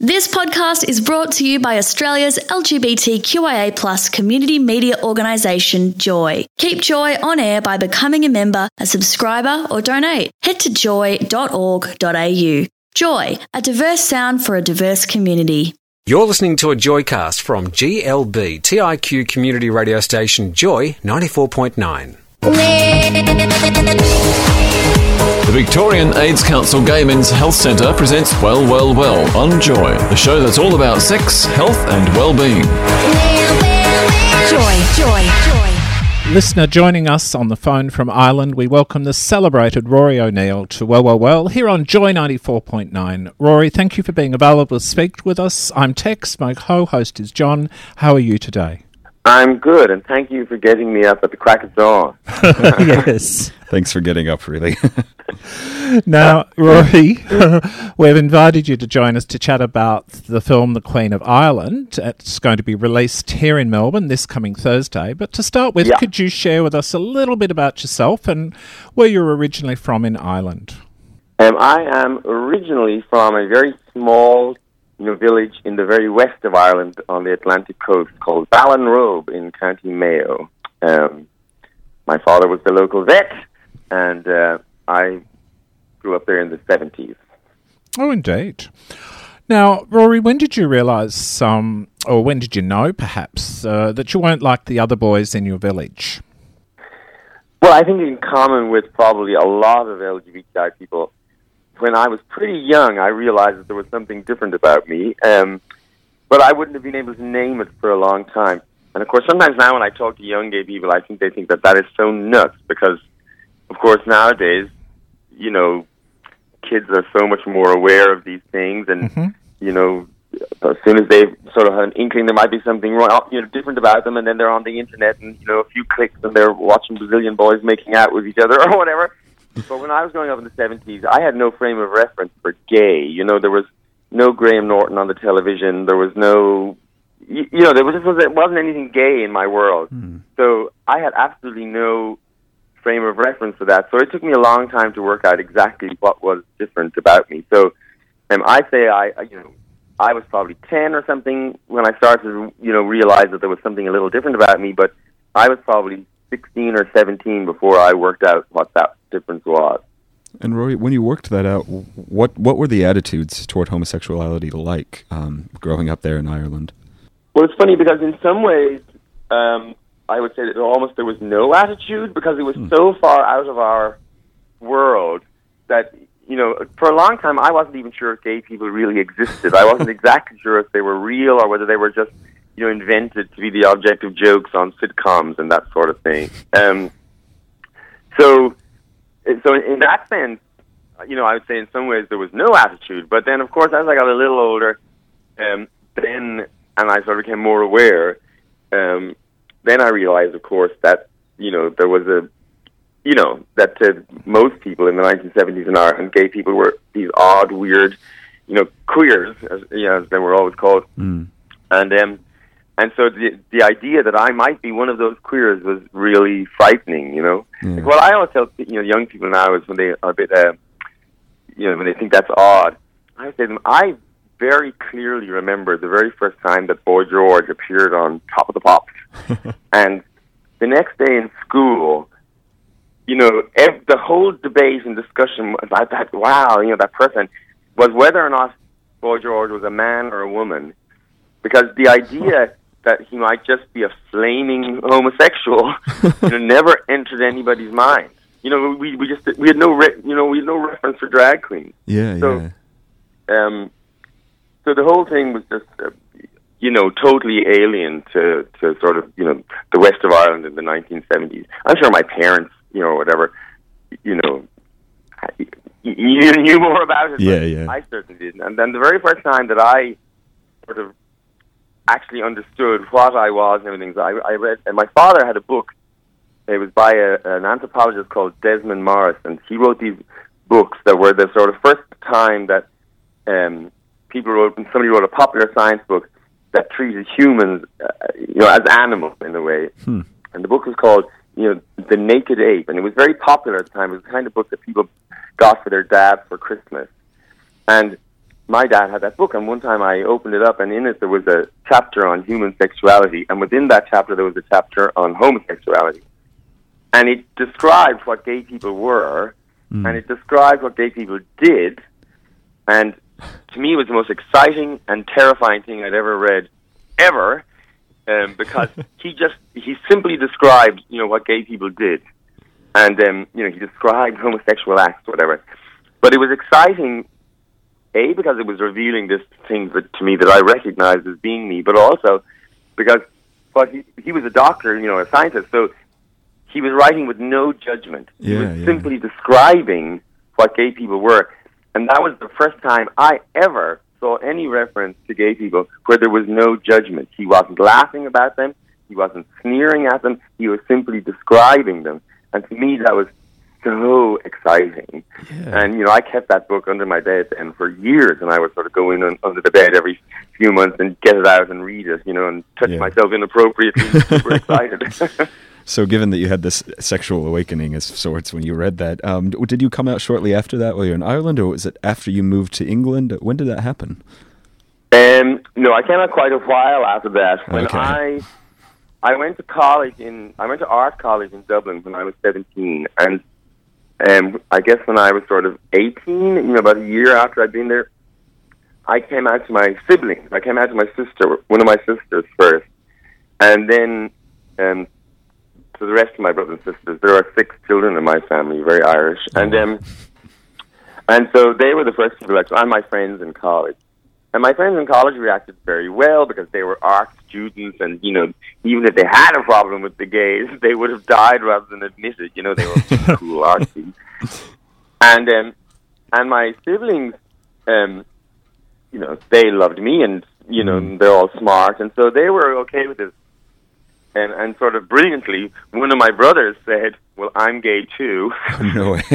This podcast is brought to you by Australia's LGBTQIA+ community media organisation, Joy. Keep Joy on air by becoming a member, a subscriber or donate. Head to joy.org.au. Joy, a diverse sound for a diverse community. You're listening to a Joycast from GLB, TIQ community radio station Joy 94.9. The Victorian AIDS Council Gay Men's Health Centre presents Well, Well, Well on Joy, the show that's all about sex, health and well-being. Joy. Listener joining us on the phone from Ireland, we welcome the celebrated Rory O'Neill to Well, Well, Well here on Joy 94.9. Rory, thank you for being available to speak with us. I'm Tex, my co-host is John. How are you today? I'm good, and thank you for getting me up at the crack of dawn. Yes. Thanks for getting up, really. Now, Rory, we've invited you to join us to chat about the film The Queen of Ireland. It's going to be released here in Melbourne this coming Thursday. But to start with, could you share with us a little bit about yourself and where you're originally from in Ireland? I am originally from a very small village in the very west of Ireland on the Atlantic coast called Ballinrobe in County Mayo. My father was the local vet, and I grew up there in the 70s. Oh, indeed. Now, Rory, when did you realise, or when did you know, perhaps, that you weren't like the other boys in your village? Well, I think in common with probably a lot of LGBTI people, when I was pretty young, I realized that there was something different about me, but I wouldn't have been able to name it for a long time. And, of course, sometimes now when I talk to young gay people, I think they think that is so nuts because, of course, nowadays, kids are so much more aware of these things, and, as soon as they sort of have an inkling there might be something wrong, different about them, and then they're on the internet, and, a few clicks, and they're watching Brazilian boys making out with each other or whatever. But when I was growing up in the 70s, I had no frame of reference for gay. There was no Graham Norton on the television. There was no, there wasn't anything gay in my world. So I had absolutely no frame of reference for that. So it took me a long time to work out exactly what was different about me. So I say I was probably 10 or something when I started to, realize that there was something a little different about me, but I was probably 16 or 17 before I worked out what that difference was. And Rory, when you worked that out, what were the attitudes toward homosexuality like growing up there in Ireland? Well, it's funny because in some ways, I would say that almost there was no attitude because it was so far out of our world that, for a long time I wasn't even sure if gay people really existed. I wasn't exactly sure if they were real or whether they were just invented to be the object of jokes on sitcoms and that sort of thing. So in that sense, I would say in some ways there was no attitude. But then, of course, as I got a little older, and I sort of became more aware, then I realized, of course, that, there was that to most people in the 1970s in Ireland, gay people were these odd, weird, queers, as they were always called. And so the idea that I might be one of those queers was really frightening, Like what I always tell young people now is when they are a bit, when they think that's odd, I say to them, I very clearly remember the very first time that Boy George appeared on Top of the Pops. And the next day in school, the whole debate and discussion about that, that person, was whether or not Boy George was a man or a woman. Because the idea that he might just be a flaming homosexual, never entered anybody's mind. We had no reference for drag queens. So the whole thing was just, totally alien to sort of, the west of Ireland in the 1970s. I'm sure my parents, or whatever, you knew more about it. Yeah. I certainly didn't. And then the very first time that I sort of actually understood what I was and everything, so I read, and my father had a book. It was by an anthropologist called Desmond Morris, and he wrote these books that were the sort of first time that somebody wrote a popular science book that treated humans, as animals in a way. And the book was called, The Naked Ape, and it was very popular at the time. It was the kind of book that people got for their dads for Christmas. And my dad had that book, and one time I opened it up, and in it there was a chapter on human sexuality, and within that chapter there was a chapter on homosexuality. And it described what gay people were, and it described what gay people did, and to me it was the most exciting and terrifying thing I'd ever read, ever, because he simply described, what gay people did. And, he described homosexual acts, whatever. But it was exciting, A, because it was revealing this thing to me that I recognized as being me, but also because he was a doctor, a scientist, so he was writing with no judgment. He was simply describing what gay people were. And that was the first time I ever saw any reference to gay people where there was no judgment. He wasn't laughing about them. He wasn't sneering at them. He was simply describing them. And to me, that was so exciting. Yeah. And, I kept that book under my bed then for years, and I would sort of go in under the bed every few months and get it out and read it, and touch myself inappropriately. Super excited. So given that you had this sexual awakening of sorts when you read that, did you come out shortly after that while you were in Ireland, or was it after you moved to England? When did that happen? No, I came out quite a while after that. When I went to art college in Dublin when I was 17, and I guess when I was sort of 18, about a year after I'd been there, I came out to my siblings. I came out to my sister, one of my sisters first, and then to the rest of my brothers and sisters. There are 6 children in my family, very Irish, and so they were the first people, and my friends in college. And my friends in college reacted very well because they were art students, and even if they had a problem with the gays, they would have died rather than admit it. They were cool art students. And my siblings, they loved me, and they're all smart, and so they were okay with this. And sort of brilliantly, one of my brothers said, "Well, I'm gay too." No way.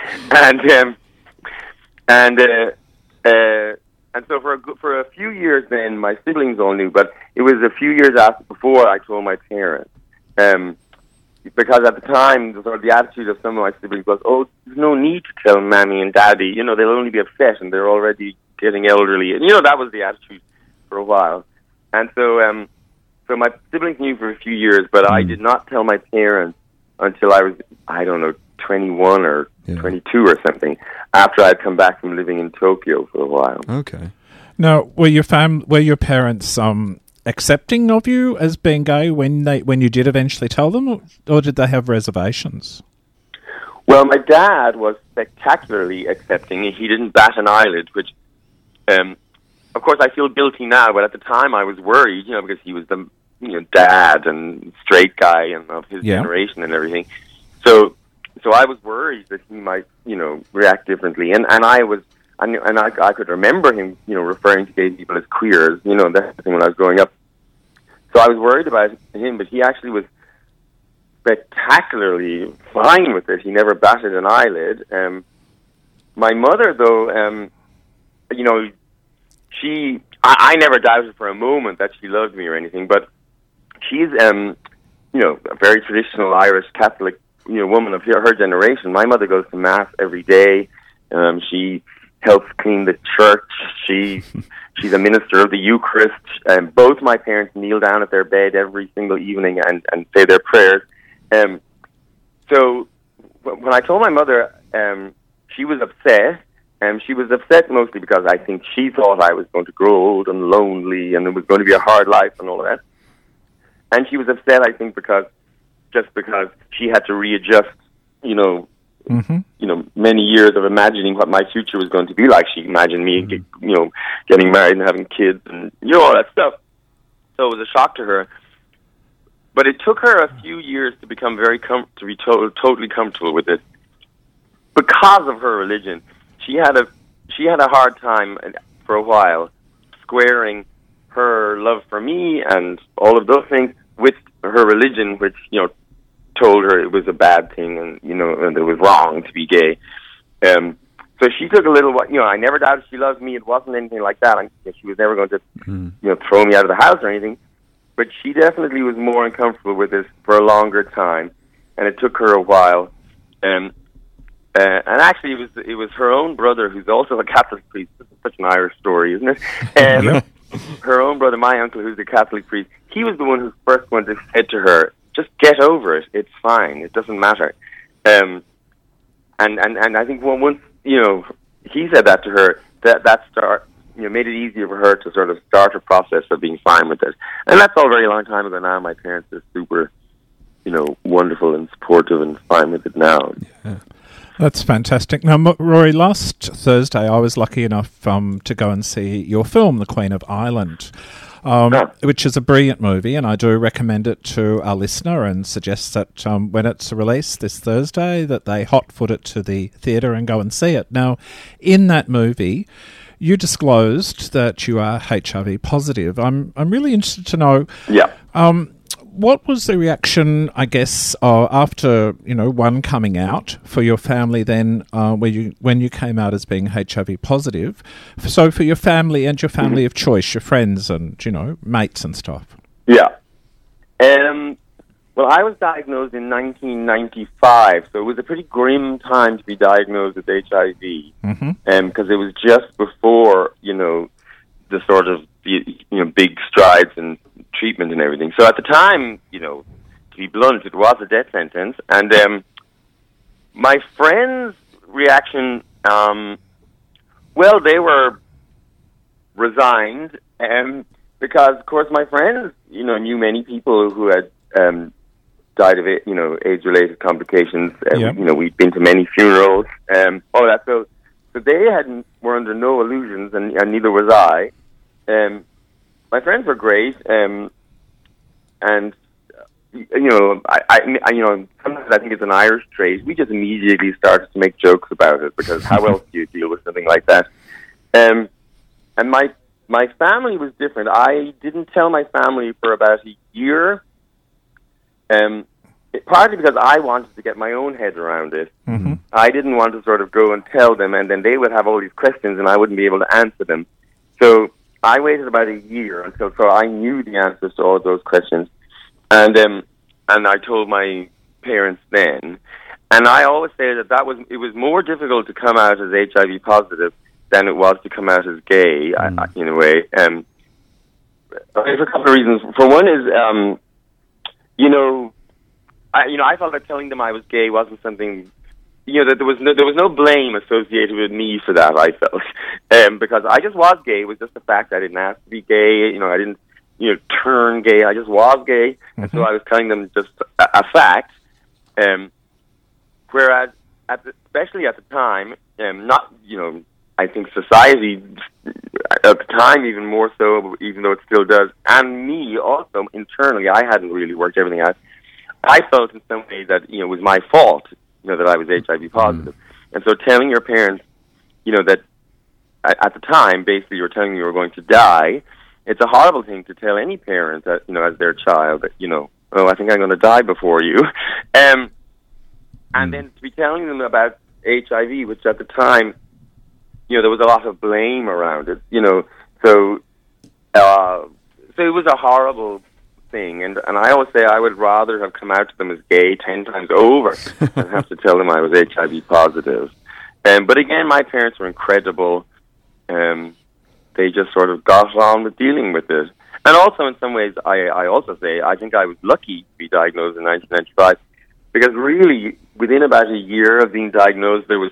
And so for a few years, then my siblings all knew, but it was a few years before I told my parents, because at the time the attitude of some of my siblings was, "Oh, there's no need to tell Mammy and Daddy. They'll only be upset, and they're already getting elderly." And that was the attitude for a while. And so my siblings knew for a few years, but I did not tell my parents until I was, 21 or 22 or something, after I'd come back from living in Tokyo for a while. Okay. Now, were your parents accepting of you as being gay when you did eventually tell them, or did they have reservations? Well, my dad was spectacularly accepting. He didn't bat an eyelid, which, of course, I feel guilty now, but at the time I was worried, because he was the dad and straight guy and of his generation and everything. So I was worried that he might, react differently, and I could remember him, referring to gay people as queers, that thing when I was growing up. So I was worried about him, but he actually was spectacularly fine with it. He never batted an eyelid. My mother, though, I never doubted for a moment that she loved me or anything, but she's, a very traditional Irish Catholic, woman of her generation. My mother goes to Mass every day. She helps clean the church. She's a minister of the Eucharist. Both my parents kneel down at their bed every single evening and say their prayers. So when I told my mother, she was upset. She was upset mostly because I think she thought I was going to grow old and lonely and it was going to be a hard life and all of that. And she was upset, I think, because she had to readjust, many years of imagining what my future was going to be like. She imagined me, getting married and having kids and, all that stuff. So it was a shock to her. But it took her a few years to become totally comfortable with it because of her religion. She had a hard time for a while squaring her love for me and all of those things with her religion, which told her it was a bad thing and and it was wrong to be gay. So she took a little while. I never doubted she loved me. It wasn't anything like that. She was never going to throw me out of the house or anything. But she definitely was more uncomfortable with this for a longer time, and it took her a while. and actually it was her own brother, who's also a Catholic priest. This is such an Irish story, isn't it? Her own brother, my uncle, who's a Catholic priest, he was the one who first one that said to her, "Just get over it. It's fine. It doesn't matter." And I think once he said that to her, that made it easier for her to sort of start a process of being fine with it. And that's all a very long time ago now. My parents are super, wonderful and supportive and fine with it now. Yeah. That's fantastic. Now, Rory, last Thursday I was lucky enough to go and see your film, The Queen of Ireland, which is a brilliant movie, and I do recommend it to our listener and suggest that when it's released this Thursday that they hot-foot it to the theatre and go and see it. Now, in that movie, you disclosed that you are HIV positive. I'm really interested to know. Yeah. What was the reaction, I guess, after one coming out for your family? Then, when you came out as being HIV positive, so for your family and your family of choice, your friends and mates and stuff. Yeah. Well, I was diagnosed in 1995, so it was a pretty grim time to be diagnosed with HIV, because it was just before the sort of big strides in treatment and everything. So at the time, to be blunt, it was a death sentence. And my friends' reaction, well, they were resigned, because of course my friends, knew many people who had died of AIDS-related complications. We'd been to many funerals. So they were under no illusions, and neither was I. My friends were great, and sometimes I think it's an Irish trait. We just immediately started to make jokes about it, because how else do you deal with something like that? And my family was different. I didn't tell my family for about a year, partly because I wanted to get my own head around it. Mm-hmm. I didn't want to sort of go and tell them, and then they would have all these questions, and I wouldn't be able to answer them. So I waited about a year so I knew the answers to all those questions, and I told my parents then. And I always say that it was more difficult to come out as HIV positive than it was to come out as gay, in a way. There's a couple of reasons. For one is, I felt that telling them I was gay wasn't something. That there was no blame associated with me for that, I felt, because I just was gay. It was just the fact I didn't have to be gay. I didn't, turn gay. I just was gay, and so I was telling them just a fact. Whereas, especially at the time, I think society at the time even more so, even though it still does, and me also internally, I hadn't really worked everything out. I felt in some ways that it was my fault. That I was HIV positive. And so telling your parents, that at the time, basically you were telling them you were going to die, it's a horrible thing to tell any parent that, as their child that, I think I'm going to die before you. And then to be telling them about HIV, which at the time, there was a lot of blame around it, so it was a horrible thing, and I always say I would rather have come out to them as gay 10 times over than have to tell them I was HIV positive. But again, my parents were incredible. They just sort of got on with dealing with it. And also, in some ways, I also say I think I was lucky to be diagnosed in 1995, because really, within about a year of being diagnosed, there was,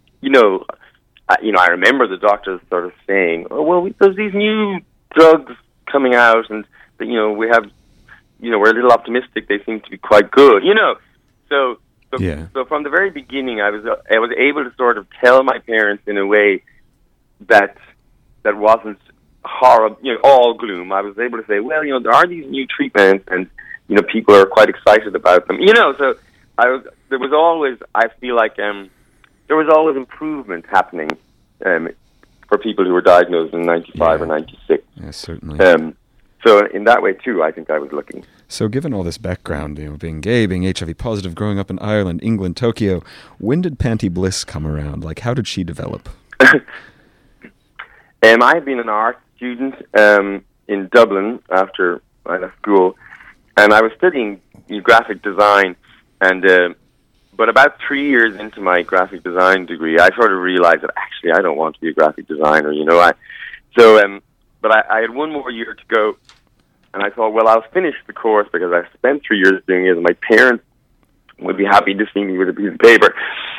I remember the doctors sort of saying, "Oh, well, there's these new drugs coming out, and we have." We're a little optimistic. They seem to be quite good, So from the very beginning, I was able to sort of tell my parents in a way that wasn't horrible, all gloom. I was able to say, well, there are these new treatments, and people are quite excited about them. So there was always, I feel like there was always improvement happening for people who were diagnosed in 95 or 96. Yeah, certainly. So in that way, too, I think I was lucky. So given all this background, being gay, being HIV positive, growing up in Ireland, England, Tokyo, when did Panty Bliss come around? Like, how did she develop? I had been an art student in Dublin after I left school, and I was studying graphic design, and But about 3 years into my graphic design degree, I sort of realized that actually I don't want to be a graphic designer, you know. But I had one more year to go, and I thought, well, I'll finish the course because I spent 3 years doing it, and my parents would be happy to see me with a piece of paper.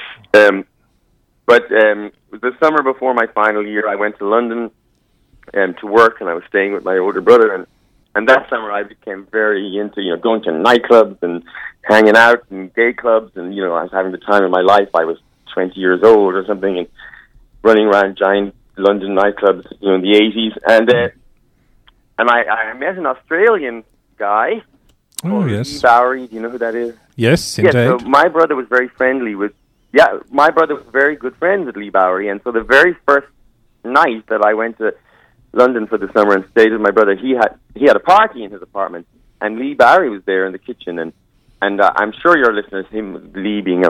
But the summer before my final year, I went to London to work, and I was staying with my older brother, and that summer I became very into, you know, going to nightclubs and hanging out in gay clubs, and, you know, I was having the time of my life. I was 20 years old or something, and running around giant London nightclubs, you know, in the 80s. And I met an Australian guy. Oh, yes. Lee Bowery. Do you know who that is? Yes, indeed. Yeah, so my brother was very friendly with, my brother was very good friends with Lee Bowery, and so the very first night that I went to London for the summer and stayed with my brother, he had a party in his apartment, and Lee Bowery was there in the kitchen, and I'm sure your listeners, Lee being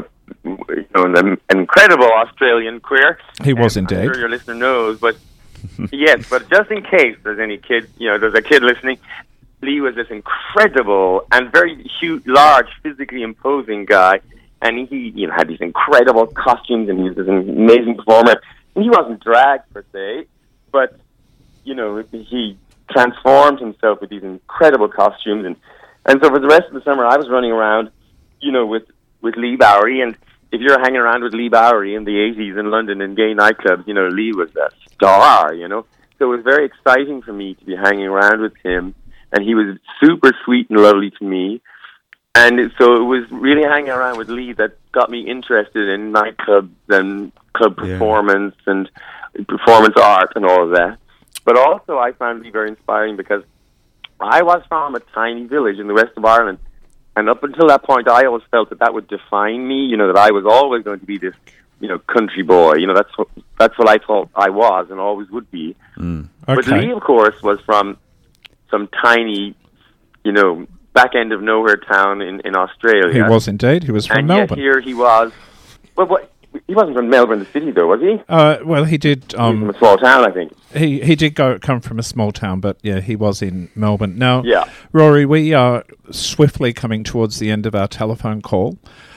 an incredible Australian queer. He was indeed. I'm sure your listener knows, but yes, but just in case there's any kid, you know, there's a kid listening, Lee was this incredible and very huge, large, physically imposing guy, and he, you know, had these incredible costumes, and he was this amazing performer. And he wasn't drag per se, but you know, he transformed himself with these incredible costumes, and so for the rest of the summer, I was running around, you know, with Lee Bowery, and if you're hanging around with Lee Bowery in the 80s in London in gay nightclubs, you know, Lee was a star, you know. So it was very exciting for me to be hanging around with him, and he was super sweet and lovely to me. And so it was really hanging around with Lee that got me interested in nightclubs and club performance and performance art and all of that. But also I found Lee very inspiring because I was from a tiny village in the west of Ireland, and up until that point I always felt that would define me, you know, that I was always going to be this, you know, country boy. You know, that's what I thought I was and always would be. Okay. But Lee, of course, was from some tiny, you know, back end of nowhere town in Australia. He was indeed. He was from Melbourne. And yet here he was. Well, he wasn't from Melbourne, the city, though, was he? Well, he did. He was from a small town, I think. He did come from a small town, but yeah, he was in Melbourne. Now, yeah. Rory, we are swiftly coming towards the end of our telephone call.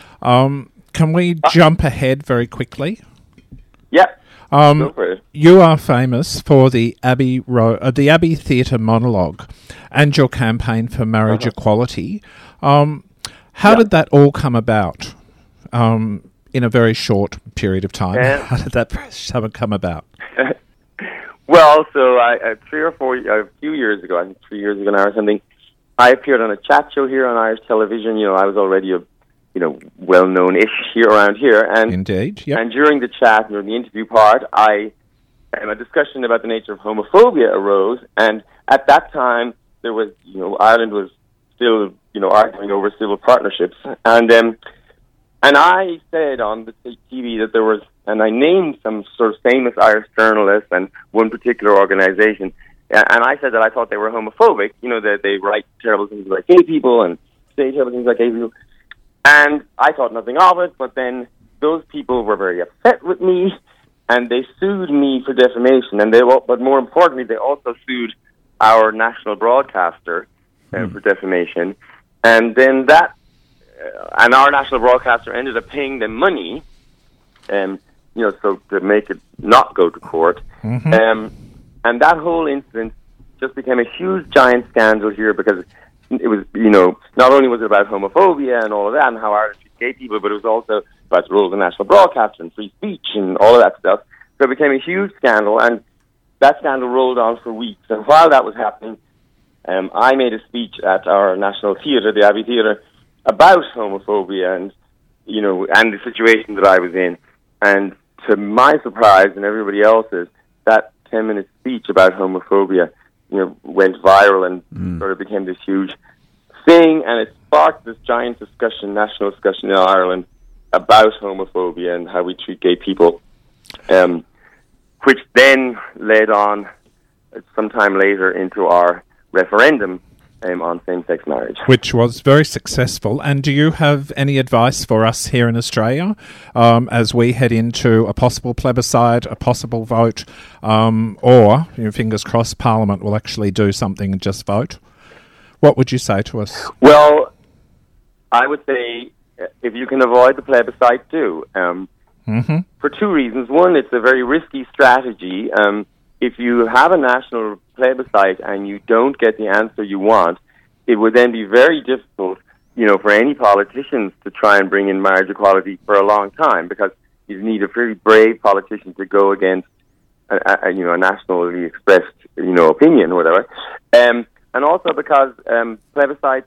Can we jump ahead very quickly? Yeah. Go for it. You are famous for the Abbey Theatre monologue and your campaign for marriage equality. How did that all come about? In a very short period of time. How did that come about? Well, so a few years ago, I think 3 years ago now or something, I appeared on a chat show here on Irish television. You know, I was already a, you know, well-known-ish around here. And, indeed, yep. And during the chat, during the interview part, a discussion about the nature of homophobia arose. And at that time, there was, you know, Ireland was still, you know, arguing over civil partnerships. And I said on the TV that there was, and I named some sort of famous Irish journalists and one particular organization, and I said that I thought they were homophobic, you know, that they write terrible things about gay people and say terrible things about gay people. And I thought nothing of it, but then those people were very upset with me, and they sued me for defamation, but more importantly, they also sued our national broadcaster for defamation. And then and our national broadcaster ended up paying them money, you know, so to make it not go to court. And that whole incident just became a huge, giant scandal here because it was, you know, not only was it about homophobia and all of that and how Ireland treats gay people, but it was also about the role of the national broadcaster and free speech and all of that stuff. So it became a huge scandal, and that scandal rolled on for weeks. And while that was happening, I made a speech at our national theatre, the Abbey Theatre, about homophobia and, you know, and the situation that I was in. And to my surprise and everybody else's, that 10-minute speech about homophobia, you know, went viral and sort of became this huge thing, and it sparked this giant discussion, national discussion in Ireland about homophobia and how we treat gay people, which then led on sometime later into our referendum on same-sex marriage. Which was very successful. And do you have any advice for us here in Australia as we head into a possible plebiscite, a possible vote, or, you know, fingers crossed, Parliament will actually do something and just vote? What would you say to us? Well, I would say if you can avoid the plebiscite, do. For two reasons. One, it's a very risky strategy. If you have a national plebiscite and you don't get the answer you want, it would then be very difficult, for any politicians to try and bring in marriage equality for a long time, because you need a very brave politician to go against a nationally expressed, opinion or whatever. And also because plebiscites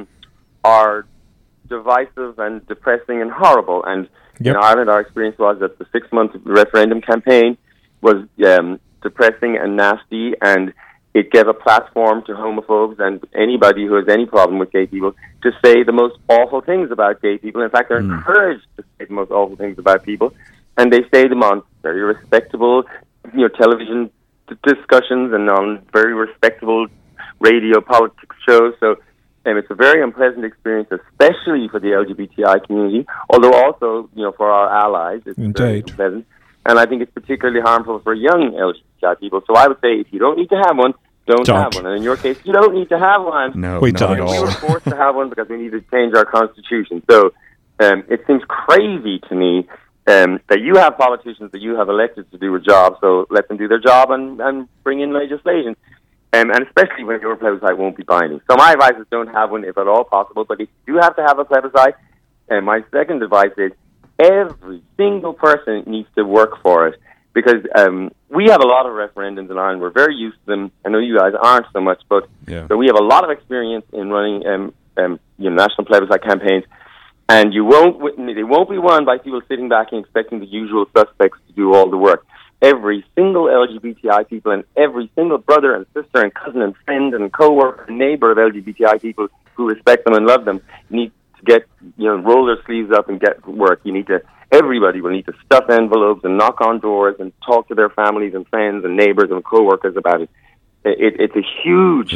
are divisive and depressing and horrible. And in Ireland, our experience was that the 6-month referendum campaign was depressing and nasty, and it gave a platform to homophobes and anybody who has any problem with gay people to say the most awful things about gay people. In fact, they're encouraged to say the most awful things about people, and they say them on very respectable, television discussions and on very respectable radio politics shows. So it's a very unpleasant experience, especially for the LGBTI community, although also, for our allies, it's very unpleasant. And I think it's particularly harmful for young LGBTI people. So I would say if you don't need to have one, don't have one. And in your case, you don't need to have one. No, we don't. At all. We were forced to have one because we needed to change our constitution. So it seems crazy to me that you have politicians that you have elected to do a job, so let them do their job and bring in legislation. And especially when your plebiscite won't be binding. So my advice is don't have one if at all possible. But if you do have to have a plebiscite, my second advice is every single person needs to work for it. Because we have a lot of referendums in Ireland. We're very used to them. I know you guys aren't so much, but so we have a lot of experience in running national plebiscite campaigns. And they won't be won by people sitting back and expecting the usual suspects to do all the work. Every single LGBTI people and every single brother and sister and cousin and friend and co-worker and neighbor of LGBTI people who respect them and love them need to get, roll their sleeves up and get work. Everybody will need to stuff envelopes and knock on doors and talk to their families and friends and neighbors and co-workers about it. It's a huge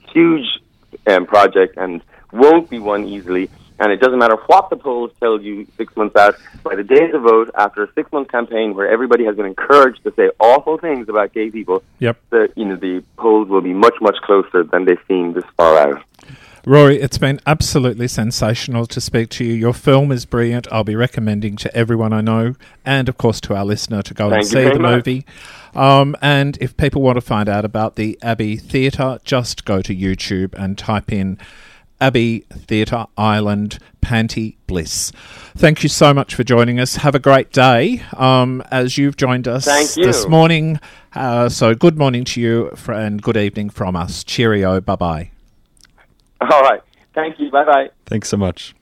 project and won't be won easily. And it doesn't matter what the polls tell you 6 months out. By the day of the vote, after a 6-month campaign where everybody has been encouraged to say awful things about gay people, the polls will be much, much closer than they seem this far out. Rory, it's been absolutely sensational to speak to you. Your film is brilliant. I'll be recommending to everyone I know and, of course, to our listener to go and see the movie. And if people want to find out about the Abbey Theatre, just go to YouTube and type in Abbey Theatre Ireland Panty Bliss. Thank you so much for joining us. Have a great day as you've joined us this morning. So good morning to you and good evening from us. Cheerio. Bye-bye. All right. Thank you. Bye-bye. Thanks so much.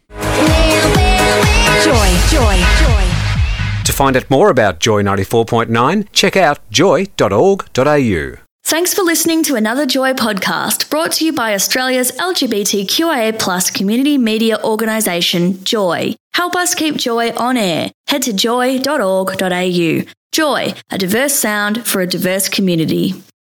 Joy. To find out more about Joy 94.9, check out joy.org.au. Thanks for listening to another Joy podcast brought to you by Australia's LGBTQIA+ community media organisation, Joy. Help us keep Joy on air. Head to joy.org.au. Joy, a diverse sound for a diverse community.